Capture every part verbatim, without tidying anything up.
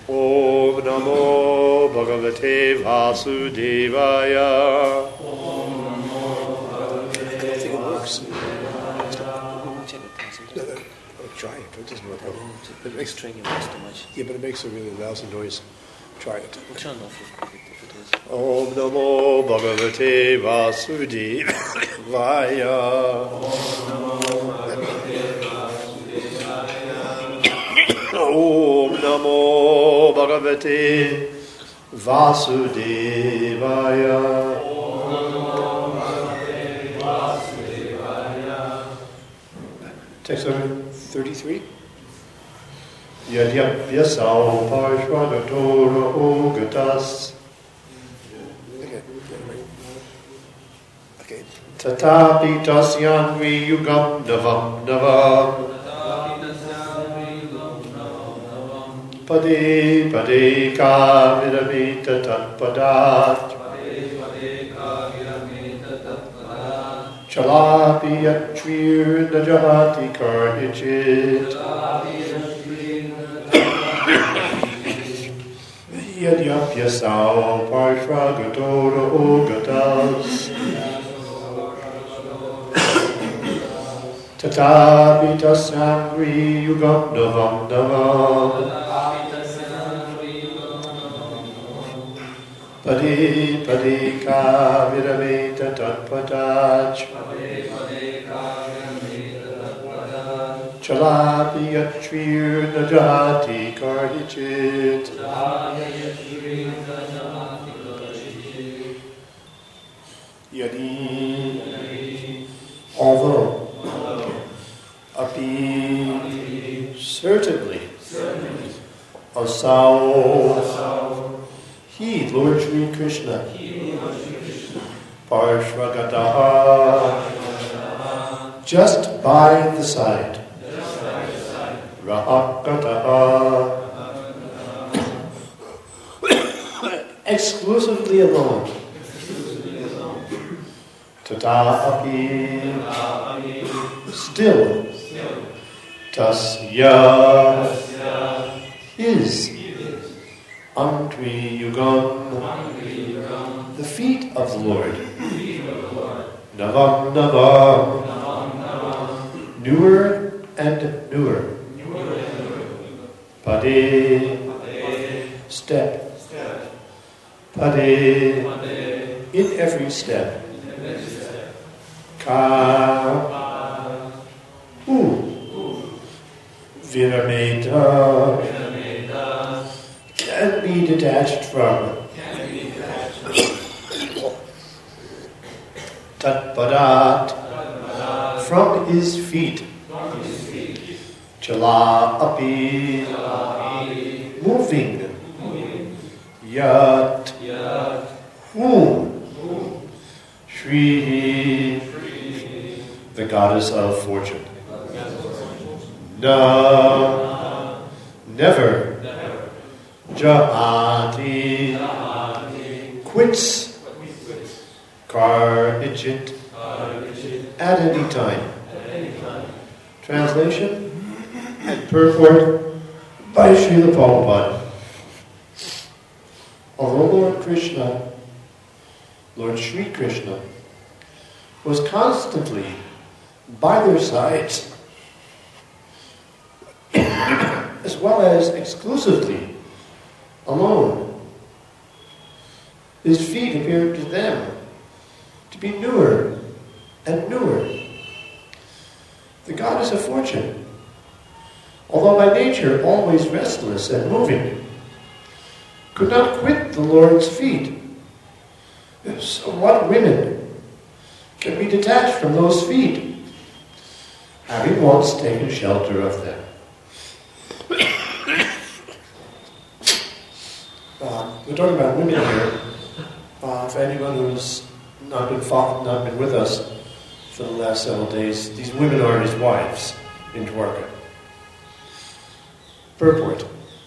Om Namo Bhagavate Vasudevaya. Om Namo Bhagavate. I think it works. No, no, oh, try it. It doesn't work. It makes string works too much. Yeah, but it makes a really lousy noise. Try it. We'll turn off if, if it is. Om Namo Bhagavate Vasudevaya. Om Namo Bhagavate Vasudevaya. Om Namo Bhagavate Vasudevaya. Om Namo Bhagavate Vasudevaya. Text number thirty-three. Yadyapyasau parshvagatora ogatas. Okay. Okay. Tatapi tasyanvi yugam navam navam. Pade pade kaviramita tatpadat. Chalapi yatrir najahati karnichit. Yadyapyasau parshvagatora ogatas. Tatapi tasangri yugam navam navam. Pade pade kavirameta tatpadach. Chalapi yatrir najati karnichit. Yadi, although, api, certainly, asau, he, Lord Shri Krishna, parshvagataha, just by the side, rahakataha, exclusively alone. Tata api, still, tasya, is, antvi yugam, the feet of the Lord, navam navam, newer and newer, pade, step, pade, in every step. Ka, who, virameta, can be detached from, tatpadat, from his feet, chala api, moving, yat, whom, Shri, the goddess of fortune. Na, never. Jahati, quits. Kar ichit, at any time. Translation and purport by Srila Prabhupada. Although Lord Krishna, Lord Shri Krishna, was constantly by their sides, as well as exclusively alone, his feet appeared to them to be newer and newer. The goddess of fortune, although by nature always restless and moving, could not quit the Lord's feet. So what women can be detached from those feet, having once taken shelter of them? Uh, we're talking about women here. Uh, for anyone who's not been followed, not been with us for the last several days, these women are his wives in Dwarka. Purport.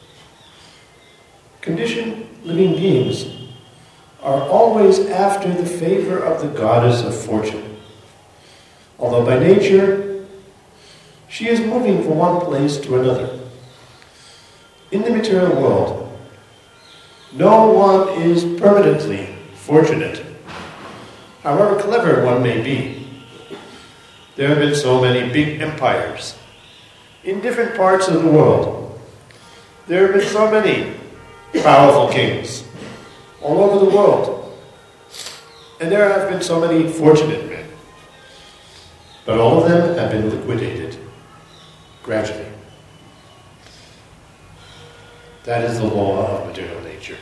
Conditioned living beings are always after the favor of the goddess of fortune. Although by nature, she is moving from one place to another. In the material world, No one is permanently fortunate, however clever one may be. There have been so many big empires in different parts of the world. There have been so many powerful kings all over the world. And there have been so many fortunate men. But all of them have been liquidated gradually. That is the law of material nature.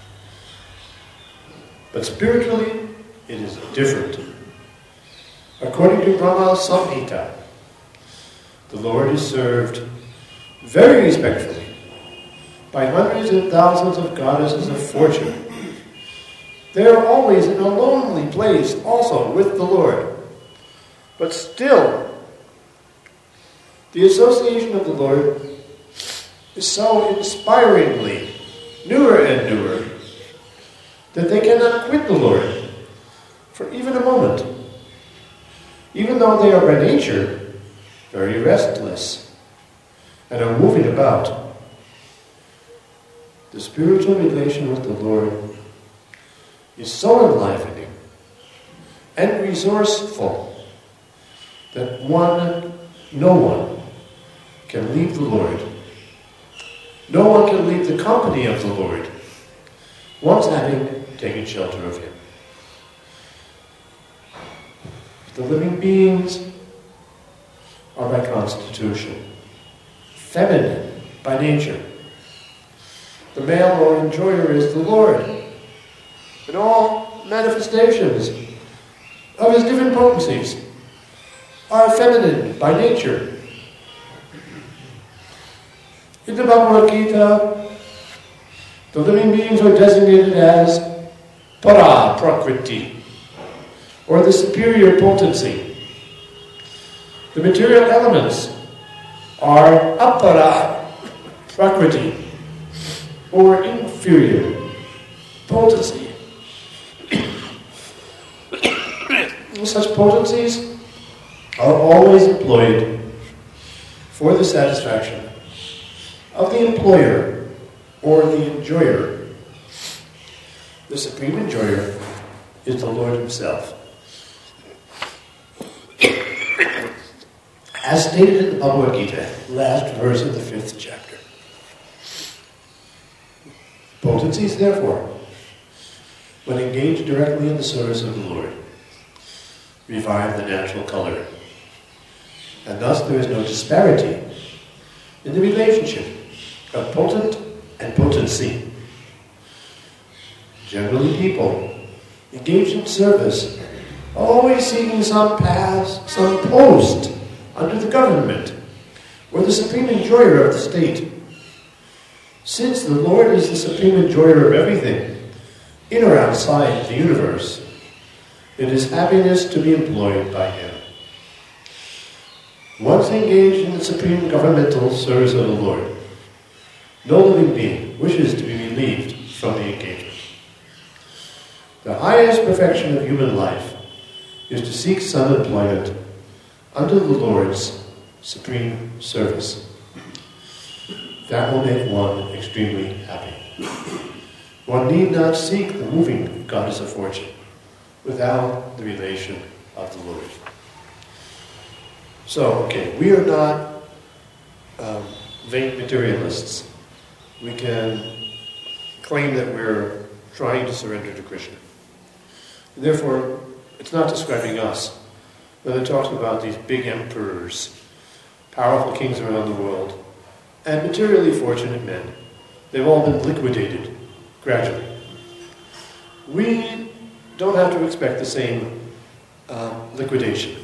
But spiritually, it is different. According to Brahma Samhita, the Lord is served very respectfully by hundreds and thousands of goddesses of fortune. They are always in a lonely place also with the Lord. But still, the association of the Lord is so inspiringly newer and newer that they cannot quit the Lord for even a moment, even though they are by nature very restless and are moving about. The spiritual relation with the Lord is so enlivening and resourceful that one, no one, can leave the Lord. No one can leave the company of the Lord once having taken shelter of Him. The living beings are by constitution feminine by nature. The male or enjoyer is the Lord. And all manifestations of His different potencies are feminine by nature. In the Bhagavad Gita, the living beings are designated as Para Prakriti, or the superior potency. The material elements are Apara Prakriti, or inferior potency. Such potencies are always employed for the satisfaction of the employer or the enjoyer. The supreme enjoyer is the Lord Himself. As stated in the Bhagavad Gita, last verse of the fifth chapter. Potencies, therefore, when engaged directly in the service of the Lord, revive the natural color. And thus there is no disparity in the relationship of potent and potency. Generally, people engaged in service are always seeking some path, some post under the government, or the supreme enjoyer of the state. Since the Lord is the supreme enjoyer of everything, in or outside the universe, it is happiness to be employed by Him. Once engaged in the supreme governmental service of the Lord, no living being wishes to be relieved from the engagement. The highest perfection of human life is to seek some employment under the Lord's supreme service. That will make one extremely happy. One need not seek the moving goddess of fortune without the relation of the Lord. So, okay, we are not um, vain materialists. We can claim that we're trying to surrender to Krishna. Therefore, it's not describing us, but it talks about these big emperors, powerful kings around the world, and materially fortunate men. They've all been liquidated gradually. We don't have to expect the same uh, liquidation.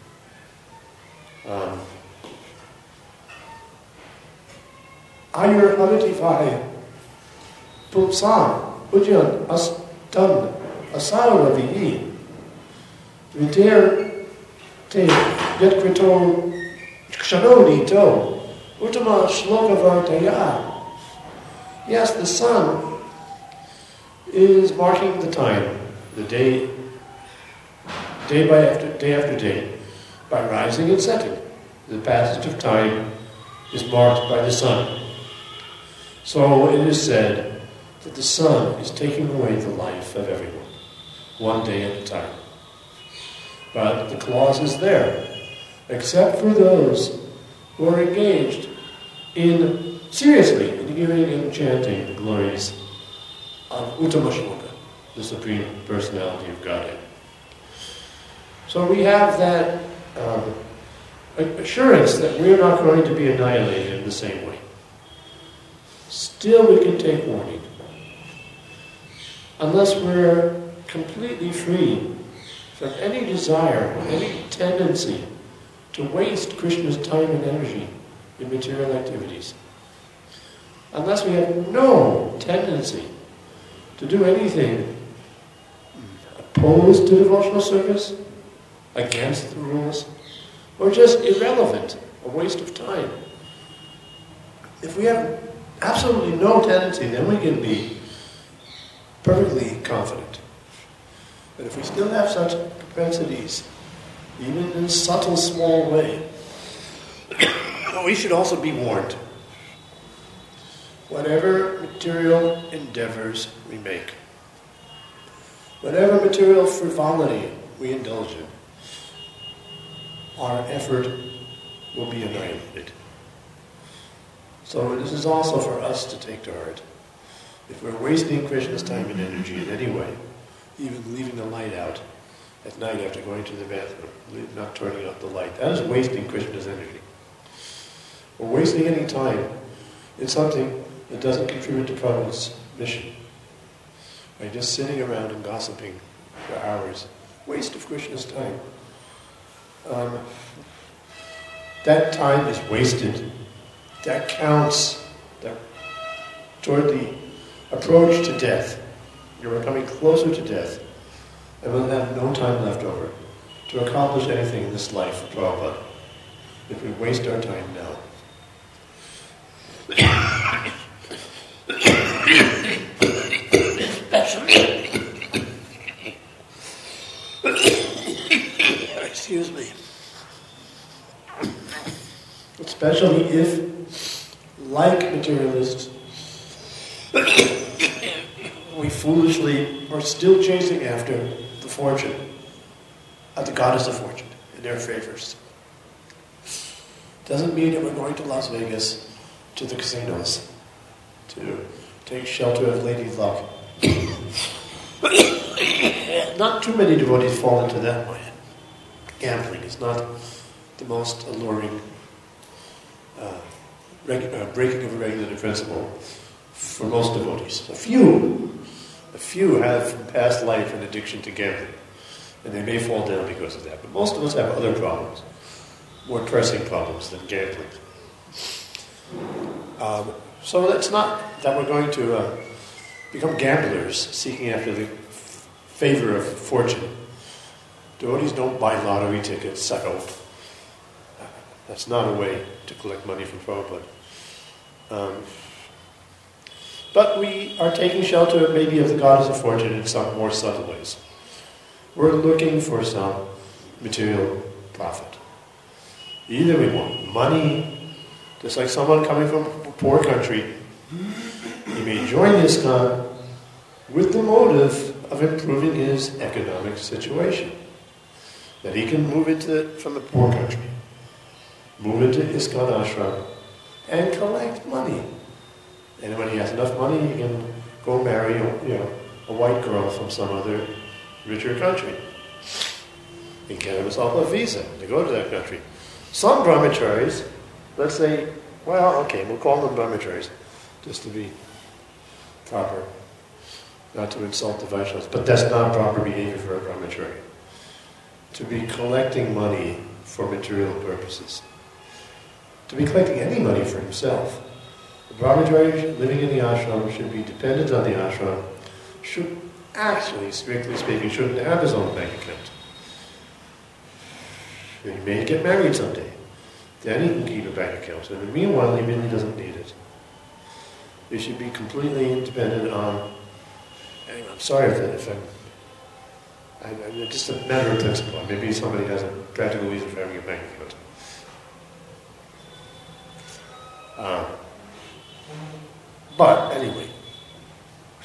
Um, Ayur Aditivaya Pulsam Ujjan Astan Asara Vihi Vidir Te Yatkrito Kshanoni To Uttama Shloka Vartaya. Yes, the sun is marking the time, the day, day by after day after day, by rising and setting. The passage of time is marked by the sun. So it is said that the sun is taking away the life of everyone, one day at a time. But the clause is there, except for those who are engaged in, seriously, in hearing and chanting the glories of Uttama Shloka, the Supreme Personality of Godhead. So we have that um, assurance that we're not going to be annihilated in the same way. Still we can take warning. Unless we're completely free from any desire, any tendency to waste Krishna's time and energy in material activities. Unless we have no tendency to do anything opposed to devotional service, against the rules, or just irrelevant, a waste of time. If we have absolutely no tendency, then we can be perfectly confident. But if we still have such propensities, even in a subtle, small way, we should also be warned. Whatever material endeavors we make, whatever material frivolity we indulge in, our effort will be annihilated. So this is also for us to take to heart. If we're wasting Krishna's time and energy in any way, even leaving the light out at night after going to the bathroom, not turning out the light, that is wasting Krishna's energy. Or wasting any time in something that doesn't contribute to Prabhupada's mission. By just sitting around and gossiping for hours, waste of Krishna's time. Um, that time is wasted. That counts that toward the approach to death. You're coming closer to death, and we'll have no time left over to accomplish anything in this life for Prabhupada if we waste our time now. Excuse me. Especially if, like materialists, we foolishly are still chasing after the fortune of the goddess of fortune and their favors. Doesn't mean that we're going to Las Vegas, to the casinos, to take shelter of Lady Luck. Not too many devotees fall into that way. Gambling is not the most alluring uh, regu- uh, breaking of a regulated principle for most devotees. A few, a few have from past life an addiction to gambling, and they may fall down because of that. But most of us have other problems, more pressing problems than gambling. Um, so it's not that we're going to uh, become gamblers seeking after the f- favor of fortune. Devotees don't buy lottery tickets, suckle. That's not a way to collect money from Prabhupada. Um, but we are taking shelter maybe of the goddess of fortune in some more subtle ways. We're looking for some material profit. Either we want money, just like someone coming from a poor country, he may join ISKCON with the motive of improving his economic situation. That he can move into from a poor country, move into ISKCON ashram, and collect money. And when he has enough money, he can go marry a, you know, a white girl from some other richer country. He can get himself a visa to go to that country. Some brahmacharis, let's say, well, okay, we'll call them brahmacharis, just to be proper, not to insult the Vaishnavas, but that's not proper behavior for a brahmachari. To be collecting money for material purposes. To be collecting any money for himself. The brahmachari living in the ashram should be dependent on the ashram, should actually, strictly speaking, shouldn't have his own bank account. He may get married someday. Then he can keep a bank account. And in the meanwhile, he really doesn't need it. He should be completely independent on... Anyway, I'm sorry if, if I'm... I, I, just a matter of principle. Maybe somebody has a practical reason for having a bank account. Um, but anyway,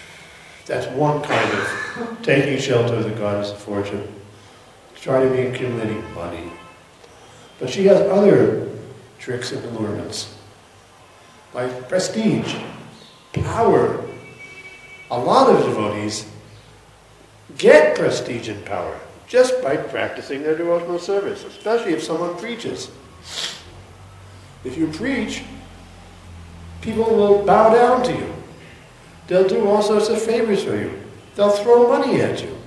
That's one kind of taking shelter of the goddess of fortune, to try to be accumulating money. But she has other tricks and allurements, like prestige, power. A lot of devotees get prestige and power just by practicing their devotional service, especially if someone preaches. If you preach, people will bow down to you. They'll do all sorts of favors for you. They'll throw money at you.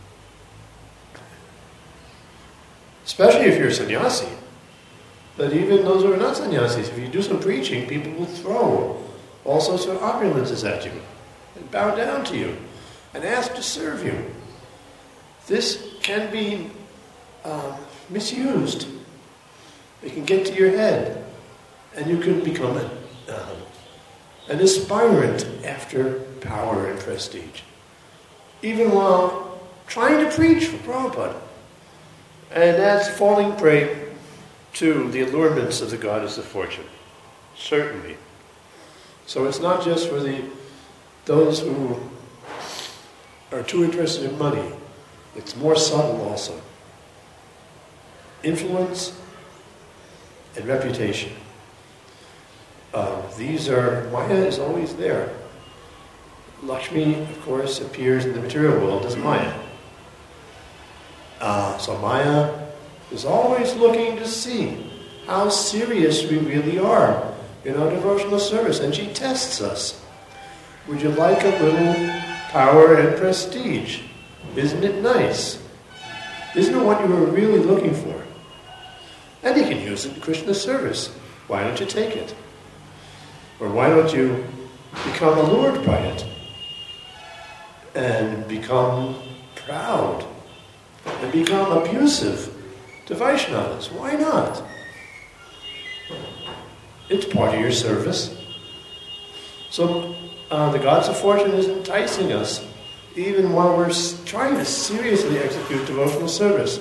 Especially if you're a sannyasi. But even those who are not sannyasis, if you do some preaching, people will throw all sorts of opulences at you and bow down to you and ask to serve you. This can be um, misused. It can get to your head, and you can become a, uh, an aspirant after power and prestige, even while trying to preach for Prabhupada. And that's falling prey to the allurements of the goddess of fortune, certainly. So it's not just for the those who are too interested in money. It's more subtle also. Influence and reputation. Uh, these are, Maya is always there. Lakshmi, of course, appears in the material world as Maya. Uh, so Maya is always looking to see how serious we really are in our devotional service, and she tests us. Would you like a little power and prestige? Isn't it nice? Isn't it what you were really looking for? And you can use it in Krishna's service. Why don't you take it? Or why don't you become allured by it and become proud and become abusive to Vaishnavas? Why not? It's part of your service. So uh, the goddess of fortune is enticing us even while we're trying to seriously execute devotional service.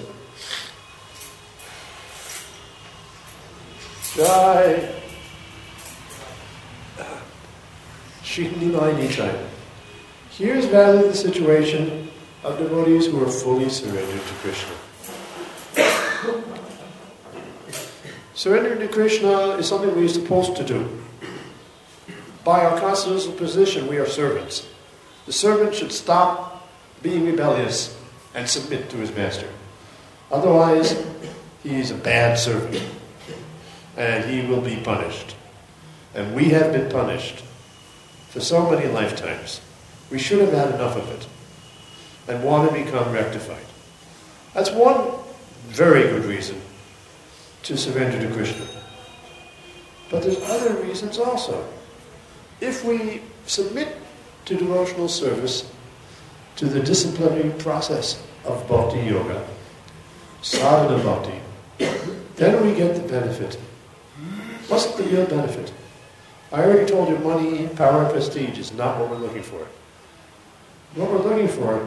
Jai Shri Nitai. Here's rather the situation of devotees who are fully surrendered to Krishna. Surrendering to Krishna is something we're supposed to do. By our constitutional position, we are servants. The servant should stop being rebellious and submit to his master. Otherwise, he is a bad servant, and he will be punished. And we have been punished for so many lifetimes. We should have had enough of it and want to become rectified. That's one very good reason to surrender to Krishna. But there's other reasons also. If we submit to devotional service, to the disciplinary process of bhakti yoga, sadhana bhakti, then we get the benefit. What's the real benefit? I already told you money, power, and prestige is not what we're looking for. What we're looking for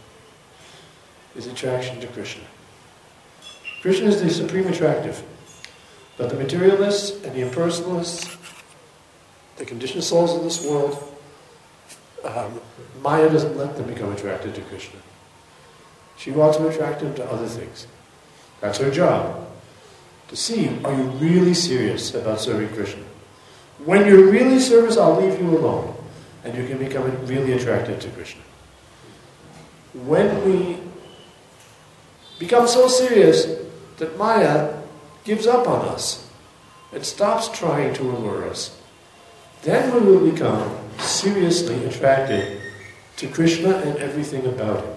is attraction to Krishna. Krishna is the supreme attractive. But the materialists and the impersonalists, the conditioned souls in this world, um, Maya doesn't let them become attracted to Krishna. She wants to attract them to other things. That's her job. To see, are you really serious about serving Krishna? When you're really serious, I'll leave you alone. And you can become really attracted to Krishna. When we become so serious that Maya gives up on us and stops trying to allure us, then we will become seriously attracted to Krishna and everything about him.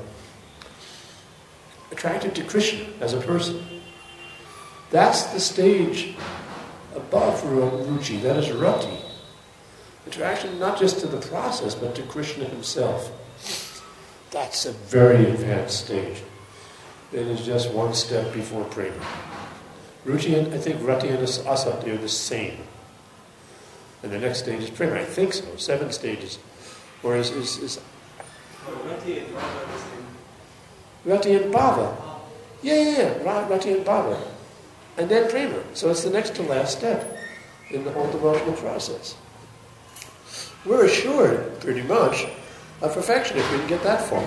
Attracted to Krishna as a person. That's the stage above ruchi, that is rati. Attraction not just to the process, but to Krishna himself. That's a very advanced stage. It is just one step before prema. Ruchi and I think rati and asakti are the same. And the next stage is prema. I think so. Seven stages. Whereas is, is Rati and Bhava are the same. Rati and bhava. Yeah, yeah, yeah. Rati and bhava. And then prema. So it's the next to last step in the whole devotional process. We're assured, pretty much, of perfection if we can get that far.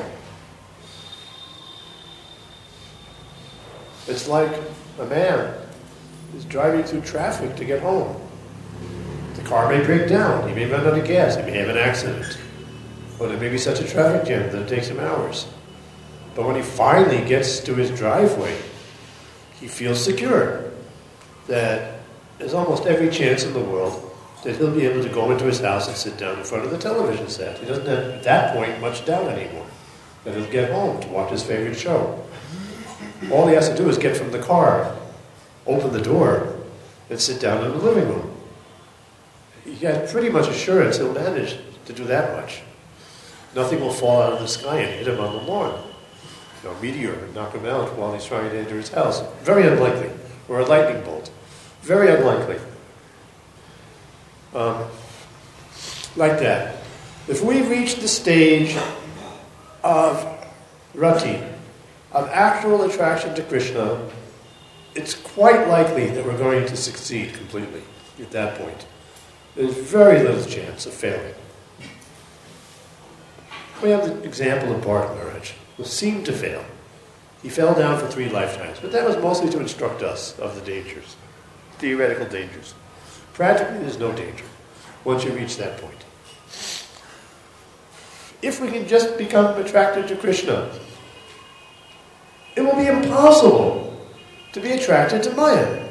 It's like a man is driving through traffic to get home. The car may break down, he may run out of gas, he may have an accident, or there may be such a traffic jam that it takes him hours. But when he finally gets to his driveway, he feels secure that there's almost every chance in the world that he'll be able to go into his house and sit down in front of the television set. He doesn't have, at that point, much doubt anymore that he'll get home to watch his favorite show. All he has to do is get from the car, open the door, and sit down in the living room. He has pretty much assurance he'll manage to do that much. Nothing will fall out of the sky and hit him on the lawn. You know, a meteor and knock him out while he's trying to enter his house. Very unlikely. Or a lightning bolt. Very unlikely. Um, like that. If we reach the stage of rati, of actual attraction to Krishna, it's quite likely that we're going to succeed completely at that point. There's very little chance of failing. We have the example of Bharat Maharaj, who seemed to fail. He fell down for three lifetimes, but that was mostly to instruct us of the dangers, theoretical dangers. Practically, there's no danger once you reach that point. If we can just become attracted to Krishna, it will be impossible to be attracted to Maya.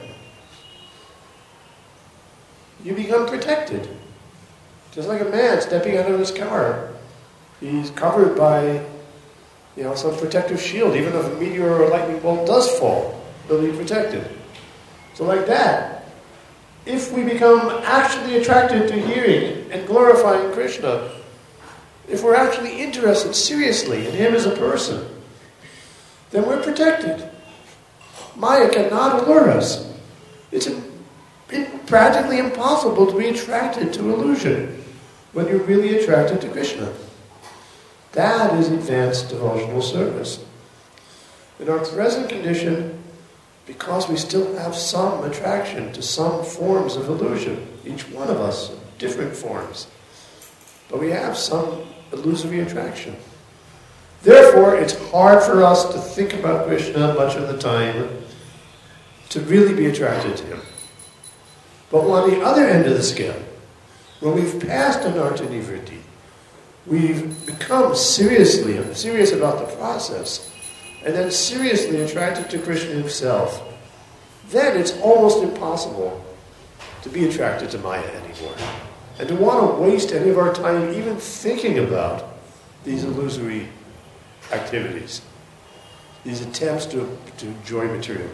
You become protected. Just like a man stepping out of his car. He's covered by, you know, some protective shield. Even if a meteor or a lightning bolt does fall, he'll be protected. So like that, if we become actually attracted to hearing and glorifying Krishna, if we're actually interested seriously in him as a person, then we're protected. Maya cannot allure us. It's, a, it's practically impossible to be attracted to illusion when you're really attracted to Krishna. That is advanced devotional service. In our present condition, because we still have some attraction to some forms of illusion, each one of us, different forms, but we have some illusory attraction. Therefore, it's hard for us to think about Krishna much of the time, to really be attracted to him. But on the other end of the scale, when we've passed anartha nivritti, we've become seriously serious about the process, and then seriously attracted to Krishna himself, then it's almost impossible to be attracted to Maya anymore. And to want to waste any of our time even thinking about these illusory activities, these attempts to, to enjoy materially.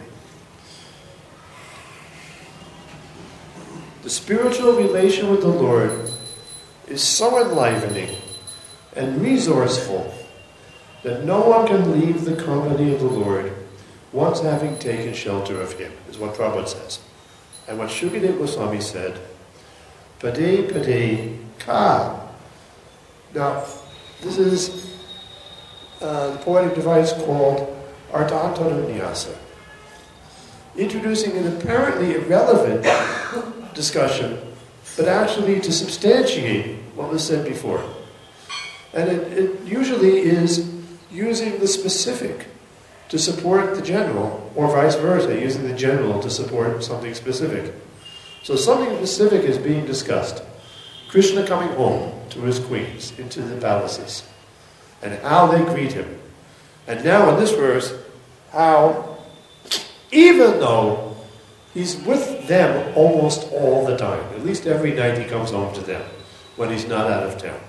The spiritual relation with the Lord is so enlivening and resourceful that no one can leave the company of the Lord once having taken shelter of him, is what Prabhupada says. And what Shukadeva Goswami said, Pade Pade Ka. Now, this is uh, the poetic device called Ardhantanunyasa, introducing an apparently irrelevant discussion, but actually to substantiate what was said before. And it, it usually is using the specific to support the general, or vice versa, using the general to support something specific. So something specific is being discussed. Krishna coming home to his queens, into the palaces, and how they greet him. And now in this verse, how, even though he's with them almost all the time, at least every night he comes home to them, when he's not out of town.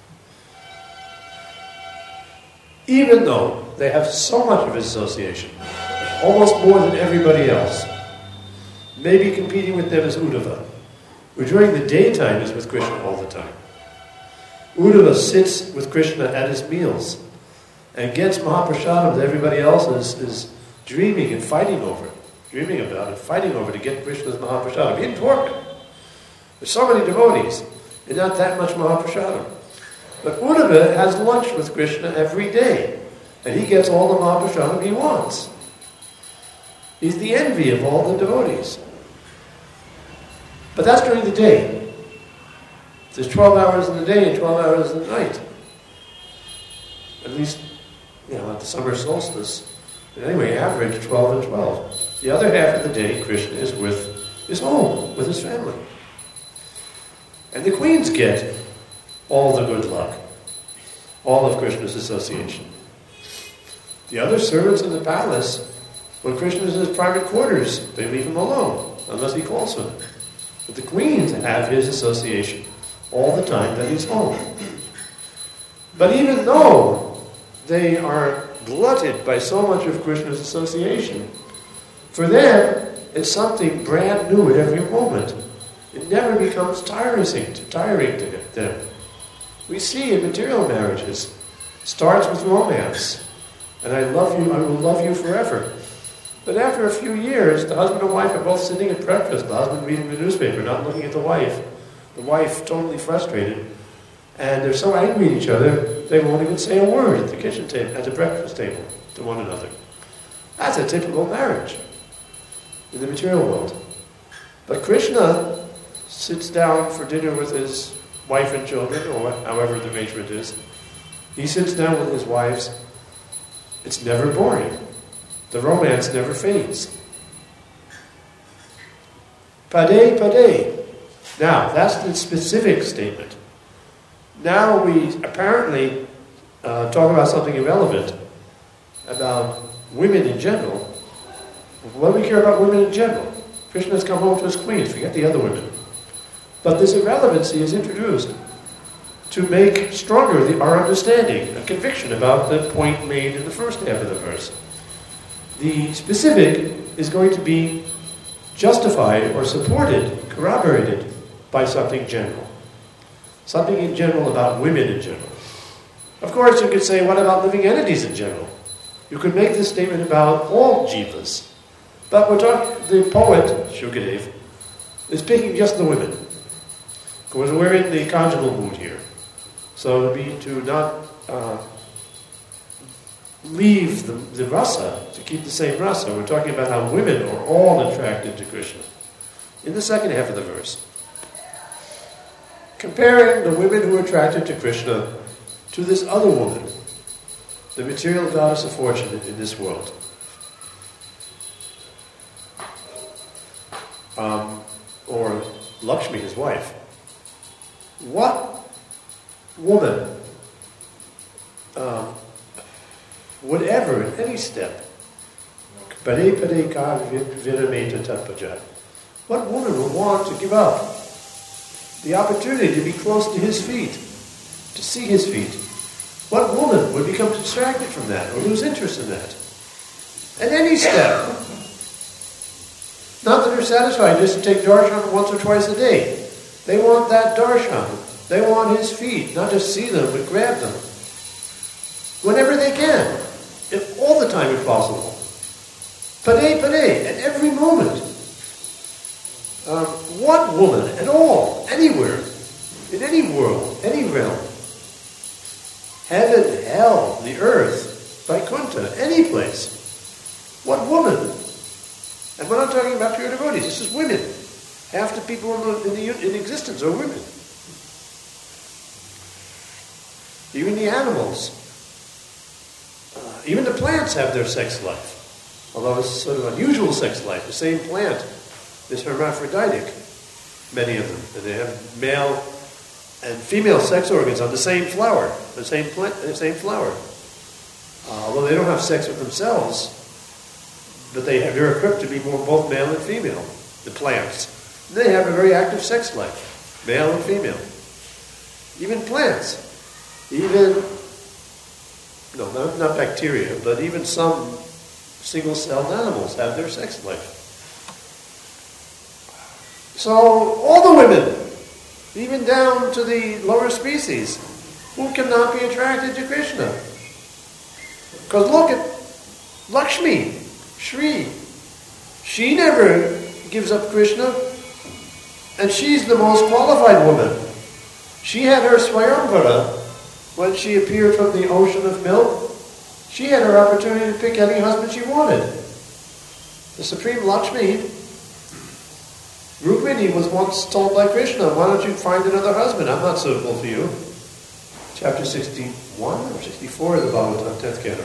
Even though they have so much of his association, almost more than everybody else, maybe competing with them is Uddhava, who during the daytime is with Krishna all the time. Uddhava sits with Krishna at his meals and gets Mahaprasadam that everybody else is, is dreaming and fighting over, dreaming about and fighting over to get Krishna's Mahaprasadam. He didn't work. There's so many devotees and not that much Mahaprasadam. But Uddhava has lunch with Krishna every day, and he gets all the Mahaprasadam he wants. He's the envy of all the devotees. But that's during the day. There's twelve hours in the day and twelve hours in the night. at least, you know, at the summer solstice. And anyway, average twelve and twelve. The other half of the day, Krishna is with his home, with his family. And the queens get all the good luck, all of Krishna's association. The other servants in the palace, when Krishna is in his private quarters, they leave him alone, unless he calls them. But the queens have his association all the time that he's home. But even though they are glutted by so much of Krishna's association, for them, it's something brand new at every moment. It never becomes tiresome, tiring to them. We see in material marriages, starts with romance, and I love you, I will love you forever. But after a few years, the husband and wife are both sitting at breakfast, the husband reading the newspaper, not looking at the wife, the wife totally frustrated, and they're so angry at each other, they won't even say a word at the kitchen table, at the breakfast table, to one another. That's a typical marriage in the material world. But Krishna sits down for dinner with his wife and children, or however the arrangement is. He sits down with his wives. It's never boring. The romance never fades. Pade, pade. Now, that's the specific statement. Now we apparently uh, talk about something irrelevant, about women in general. What do we care about women in general? Krishna has come home to his queens, forget the other women. But this irrelevancy is introduced to make stronger the, our understanding, a conviction about the point made in the first half of the verse. The specific is going to be justified or supported, corroborated by something general. Something in general about women in general. Of course, you could say, what about living entities in general? You could make this statement about all jivas. But we're talking, the poet, Shukadev, is picking just the women. Because we're in the conjugal mood here. So it would be to not uh, leave the, the rasa, to keep the same rasa. We're talking about how women are all attracted to Krishna. In the second half of the verse. Comparing the women who are attracted to Krishna to this other woman, the material goddess of fortune in this world. Um, or Lakshmi, his wife. What woman um, would ever, in any step, what woman would want to give up the opportunity to be close to his feet, to see his feet? What woman would become distracted from that or lose interest in that? At any step. Not that they're satisfied just to take darshan once or twice a day. They want that darshan. They want his feet, not just see them, but grab them. Whenever they can. If all the time if possible. Pade, pade, at every moment. Um, what woman at all, anywhere, in any world, any realm, heaven, hell, the earth, Vaikuntha, any place, what woman? And we're not talking about pure devotees, this is women. Half the people in, the, in existence are women. Even the animals, uh, even the plants have their sex life. Although it's sort of unusual sex life. The same plant is hermaphroditic, many of them. And they have male and female sex organs on the same flower, the same plant, the same flower. Uh, although they don't have sex with themselves, but they have, they're equipped to be more, both male and female, the plants. And they have a very active sex life, male and female. Even plants, even, no, not, not bacteria, but even some single-celled animals have their sex life. So all the women, even down to the lower species, who cannot be attracted to Krishna. Because look at Lakshmi, Shri. She never gives up Krishna, and she's the most qualified woman. She had her Swayamvara when she appeared from the ocean of milk. She had her opportunity to pick any husband she wanted. The Supreme Lakshmi, Rukmini was once told by Krishna, why don't you find another husband? I'm not suitable for you. chapter sixty-one or sixty-four of the Bhagavatam, tenth canto.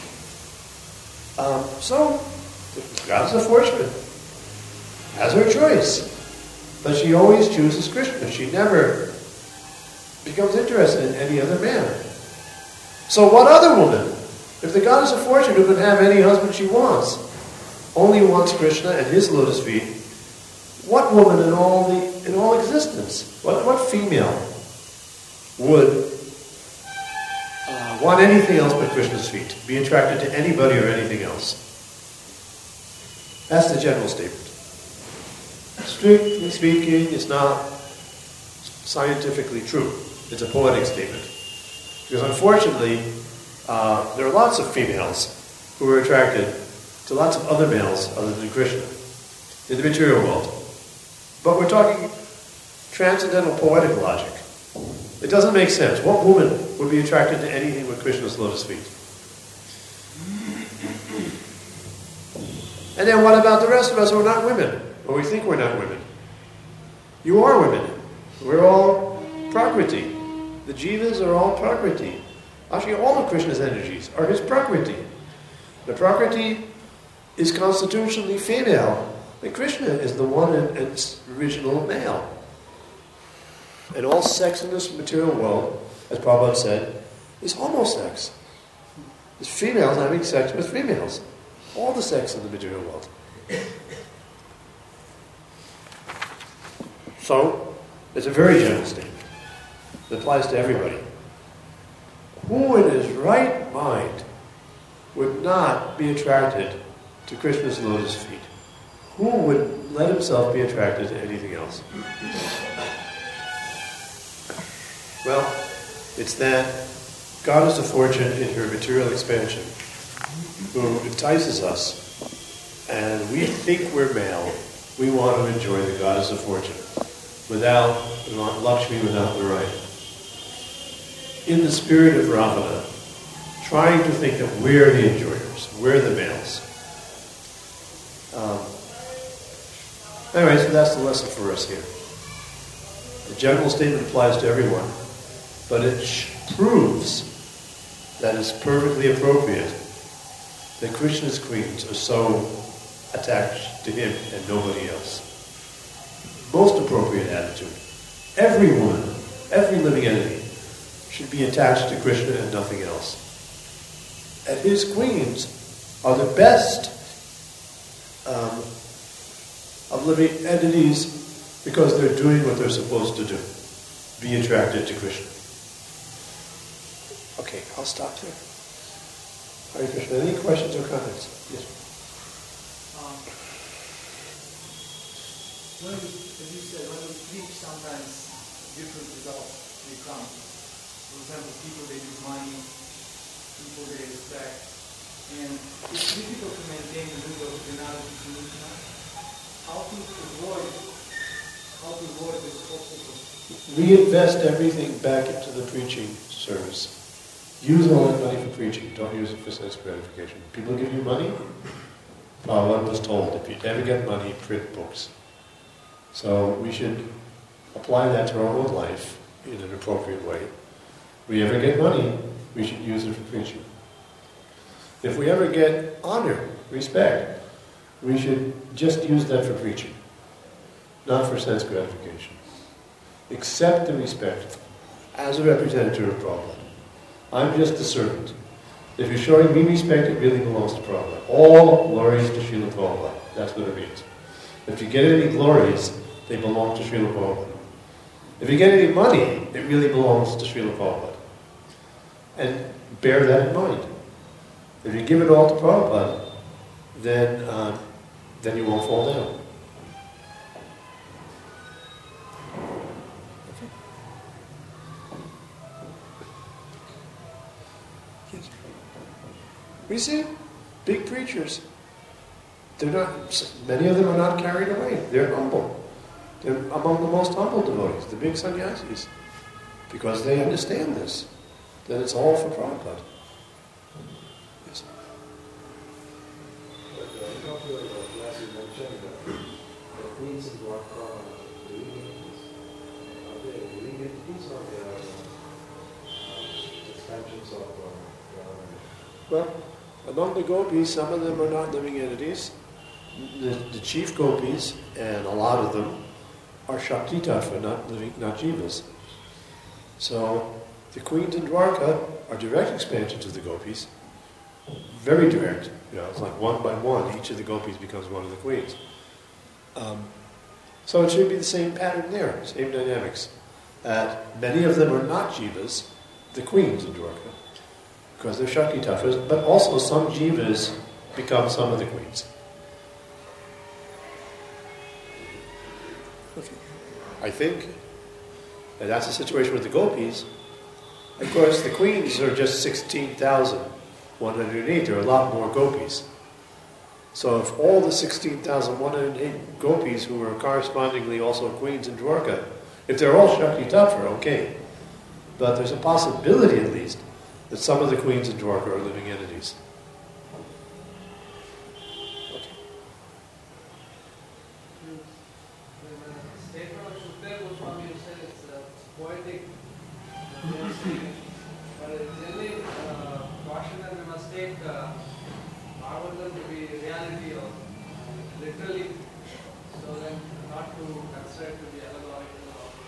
Um, so, the goddess of fortune has her choice. But she always chooses Krishna. She never becomes interested in any other man. So what other woman, if the goddess of fortune who can have any husband she wants, only wants Krishna and his lotus feet, what woman in all the in all existence, what, what female would uh, want anything else but Krishna's feet, be attracted to anybody or anything else? That's the general statement. Strictly speaking, it's not scientifically true. It's a poetic statement. Because unfortunately, uh, there are lots of females who are attracted to lots of other males other than Krishna in the material world. But we're talking transcendental poetic logic. It doesn't make sense. What woman would be attracted to anything with Krishna's lotus feet? And then what about the rest of us who are not women? Or we think we're not women. You are women. We're all Prakriti. The Jivas are all Prakriti. Actually, all of Krishna's energies are his Prakriti. The Prakriti is constitutionally female, and Krishna is the one and, and original male. And all sex in this material world, as Prabhupada said, is homosex. It's females having sex with females. All the sex in the material world. So, it's a very general statement. It applies to everybody. Who in his right mind would not be attracted to Krishna's lotus feet? Who would let himself be attracted to anything else? Well, it's that goddess of fortune in her material expansion who entices us, and we think we're male. We want to enjoy the goddess of fortune without Lakshmi, without Narayana. In the spirit of Ravana, trying to think that we're the enjoyers, we're the males. Um, anyway, so that's the lesson for us here. The general statement applies to everyone, but it sh- proves that it's perfectly appropriate that Krishna's queens are so attached to him and nobody else. Most appropriate attitude. Every woman, every living entity should be attached to Krishna and nothing else. And his queens are the best um, of living entities because they're doing what they're supposed to do. Be attracted to Krishna. Okay, I'll stop there. Hare Krishna. Any questions or comments? Yes. Um, when we, as you said, when we preach, sometimes different results may come. For example, people they use money, people they respect, and it's difficult to maintain the level of reality to Krishna. How to avoid, how to avoid this obstacle? Reinvest everything back into the preaching service. Use all that money for preaching. Don't use it for sense gratification. People give you money. Prabhupada was told, if you ever get money, print books. So we should apply that to our own life in an appropriate way. If we ever get money, we should use it for preaching. If we ever get honor, respect, we should just use that for preaching, not for sense gratification. Accept the respect as a representative of Prabhupada. I'm just a servant. If you're showing me respect, it really belongs to Prabhupada. All glories to Srila Prabhupada. That's what it means. If you get any glories, they belong to Srila Prabhupada. If you get any money, it really belongs to Srila Prabhupada. And bear that in mind. If you give it all to Prabhupada, then, uh, then you won't fall down. We see big preachers. They're not. Many of them are not carried away. They're humble. They're among the most humble devotees, the big sannyasis, because they understand this. That it's all for Prabhupada. Yes. I don't feel like last you mentioned that the queens in Dwarka are living entities. Are they living entities or they are extensions of uh, God. Well, among the gopis, some of them are not living entities. The, the chief gopis, and a lot of them, are Shakti Tattva, not living, not jivas. So the queens in Dwarka are direct expansions of the gopis, very direct. You know, it's like one by one, each of the gopis becomes one of the queens. Um, so it should be the same pattern there, same dynamics. That many of them are not jivas, the queens in Dwarka, because they're Shakti Tattvas, but also some jivas become some of the queens. Okay. I think that that's the situation with the gopis. Of course, the queens are just sixteen thousand one hundred eight. There are a lot more gopis. So if all the sixteen thousand one hundred eight gopis who are correspondingly also queens in Dwarka, if they're all Shakti Tattva, okay. But there's a possibility, at least, that some of the queens in Dwarka are living entities. Statement of Shukdev Goswami, you said it's uh, poetic, uh, but it's really uh, caution that we must take uh, Bhagavatam to be reality or literally, so then not to consider it to be allegorical.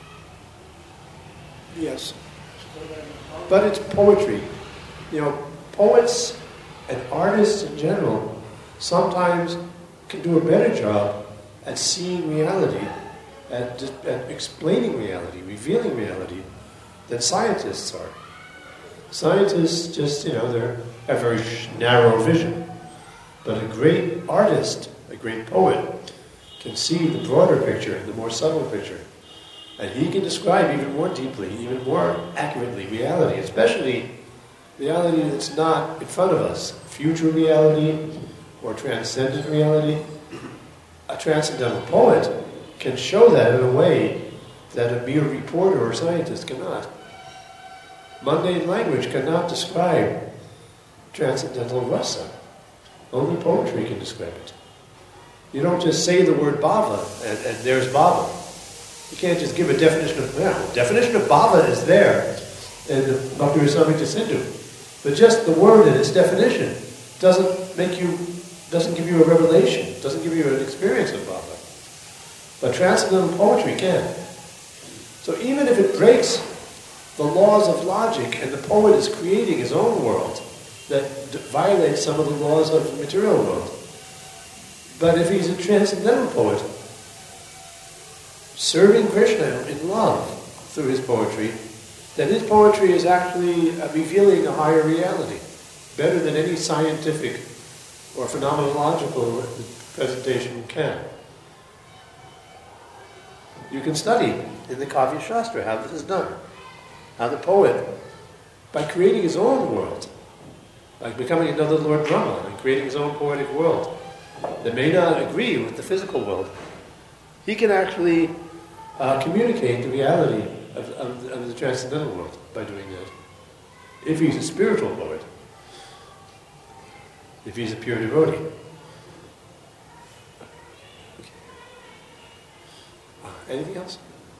Or, Yes. so then how But it's poetry. You know, poets and artists in general sometimes can do a better job at seeing reality, at, at explaining reality, revealing reality, than scientists are. Scientists just, you know, they have very narrow vision. But a great artist, a great poet, can see the broader picture, the more subtle picture. And he can describe even more deeply, even more accurately reality, especially reality that's not in front of us, future reality or transcendent reality. A transcendental poet can show that in a way that a mere reporter or scientist cannot. Mundane language cannot describe transcendental rasa. Only poetry can describe it. You don't just say the word bhava and, and there's bhava. You can't just give a definition of, well, definition of bhava is there in the Bhakti Rasamrita Sindhu. But just the word and its definition doesn't make you, doesn't give you a revelation, doesn't give you an experience of bhava. But transcendental poetry can. So even if it breaks the laws of logic and the poet is creating his own world that violates some of the laws of the material world, but if he's a transcendental poet, serving Krishna in love through his poetry, then his poetry is actually uh, revealing a higher reality, better than any scientific or phenomenological presentation can. You can study in the Kavya Shastra how this is done. How the poet, by creating his own world, by becoming another Lord Brahma and creating his own poetic world that may not agree with the physical world, he can actually uh, communicate the reality of, of, of the transcendental world by doing that. If he's a spiritual poet, if he's a pure devotee. Okay. Uh, anything else?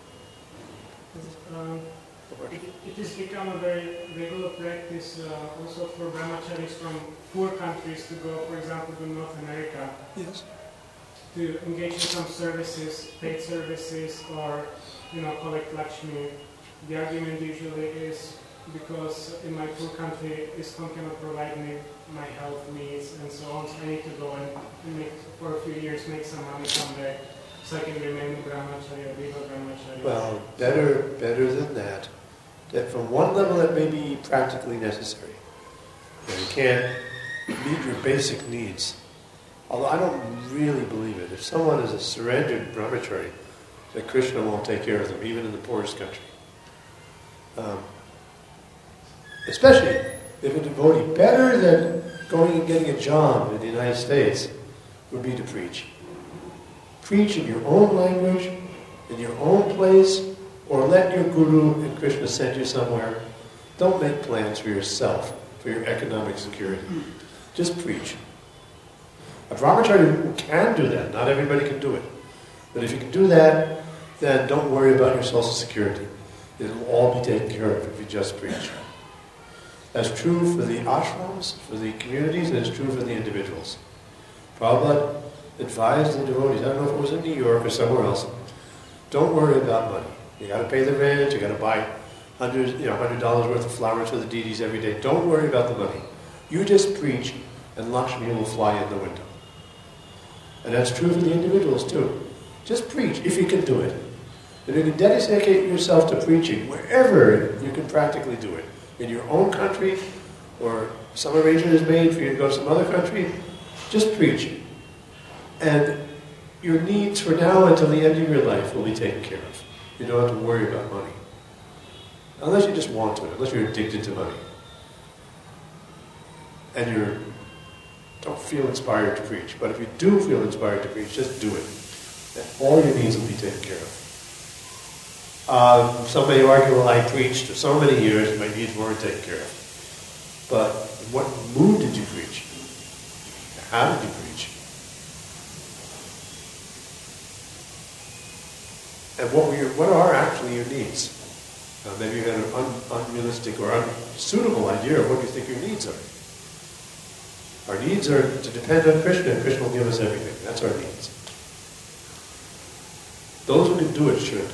Um, it, it has become a very regular practice uh, also for brahmacharis from poor countries to go, for example, to North America. Yes. To engage in some services, paid services, or, you know, collect Lakshmi. The argument usually is because in my poor country, ISKCON cannot provide me my health needs and so on, so I need to go and, and make, for a few years, make some money, come back, so I can remain a brahmachari or be a brahmachari. Well, better, better than that. That from one level it may be practically necessary. You know, you can't meet your basic needs. Although I don't really believe it. If someone is a surrendered brahmachari, that Krishna won't take care of them, even in the poorest country. Um, especially if a devotee, better than going and getting a job in the United States, would be to preach. Preach in your own language, in your own place, or let your guru and Krishna send you somewhere. Don't make plans for yourself, for your economic security. Just preach. A brahmachari can do that. Not everybody can do it. But if you can do that, then don't worry about your social security. It'll all be taken care of if you just preach. That's true for the ashrams, for the communities, and it's true for the individuals. Prabhupada advised the devotees, I don't know if it was in New York or somewhere else, don't worry about money. You got to pay the rent, you got to buy hundred, you know, hundred dollars worth of flowers for the deities every day. Don't worry about the money. You just preach, and Lakshmi will fly in the window. And that's true for the individuals too. Just preach if you can do it. And you can dedicate yourself to preaching wherever you can practically do it. In your own country, or some arrangement is made for you to go to some other country, just preach. And your needs for now until the end of your life will be taken care of. You don't have to worry about money. Unless you just want to, unless you're addicted to money. And you don't feel inspired to preach. But if you do feel inspired to preach, just do it. And all your needs will be taken care of. Um, some may argue, well, I preached for so many years, my needs weren't taken care of. But in what mood did you preach? How did you preach? And what were your, what are actually your needs? Uh, maybe you had an un, unrealistic or unsuitable idea of what you think your needs are. Our needs are to depend on Krishna, and Krishna will give us everything. That's our needs. Those who can do it should.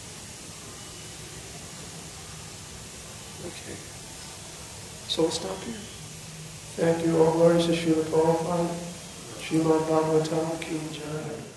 Okay. So we'll stop here. Thank you. All glories to Srila Prabhupada. Srimad Bhagavatam Ki Jai.